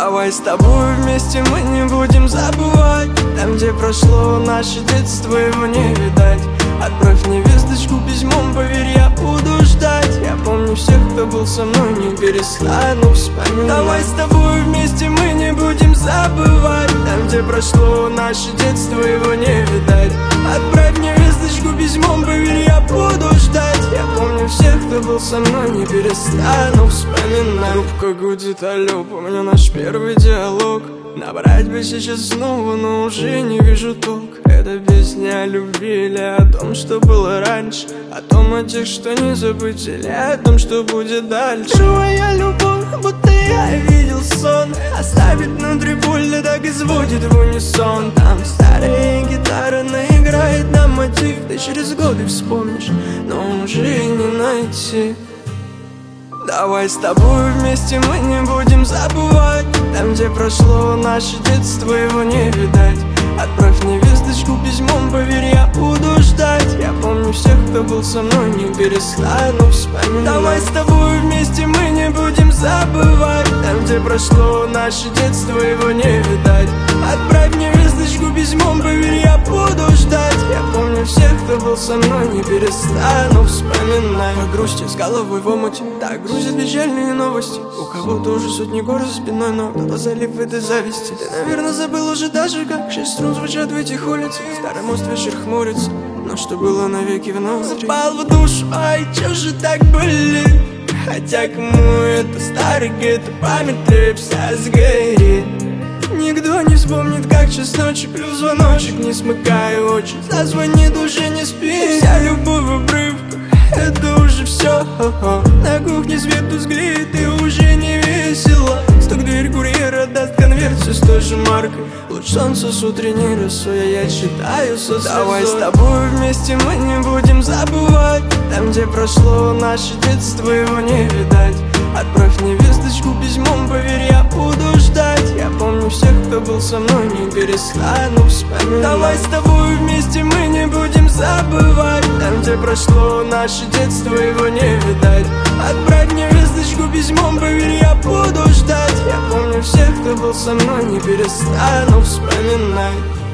Давай с тобой вместе мы не будем забывать. Там, где прошло наше детство, его не видать. Отправь мне весточку письмом, поверь, я буду ждать. Я помню всех, кто был со мной, не перестану вспоминать. Давай с тобой вместе мы не будем забывать. Там, где прошло наше детство, его не видать. Отправь мне весточку письмом, поверь, я буду ждать. Я помню всех, кто был со мной, не перестану вспоминать. Трубка гудит, алло, помню наш первый диалог. Набрать бы сейчас снова, но уже не вижу толк. Это песня о любви или о том, что было раньше, о том, о тех, что не забыть, или о том, что будет дальше. Твоя любовь, будто я видел сон. Оставит внутри боль, да так изводит в унисон. Там старая гитара наиграет нам мотив. Ты через годы вспомнишь, но уже не найти. Давай с тобой вместе мы не будем забывать. Там, где прошло наше детство, его не видать. Отправь мне весточку письмом, поверь, я буду ждать. Я помню всех, кто был со мной, не перестану вспоминать. Давай с тобой вместе мы не будем забывать. Там, где прошло наше детство, его не видать. Отправь мне весточку письмом, поверь, я буду ждать. Я помню всех, кто был со мной, не перестану вспоминать. По грусти с головой в омуте, так грузят печальные новости. У кого-то уже сотни гор за спиной, но кто-то залип в этой зависти. Ты, наверное, забыл уже даже, как 6 струн звучат в этих улицах. Старый мост вечер хмурится, но что было навеки внутри. Запал в душу, ай, чё же так болит? Хотя кому это старый где-то память вся сгорит. Никто не вспомнит, как час ночи, плюс звоночек, не смыкая очи. Зазвонит, уже не спи. Вся любовь в обрывках, это уже все. На кухне свет тусклеет, и уже не весело. Стук, дверь курьера даст конверт все с той же маркой. Луч солнца с утренней росой, я читаю со слезой. Давай с тобой вместе мы не будем забывать. Там, где прошло наше детство, его не видать. Отправь мне весточку письмом, поверь, я буду ждать. Я помню всех, кто был со мной, не перестану вспоминать. Давай с тобой вместе мы не будем забывать. Там, где прошло наше детство, его не видать. Отправь мне весточку письмом, поверь, я буду ждать. Я помню всех, кто был со мной, не перестану вспоминать.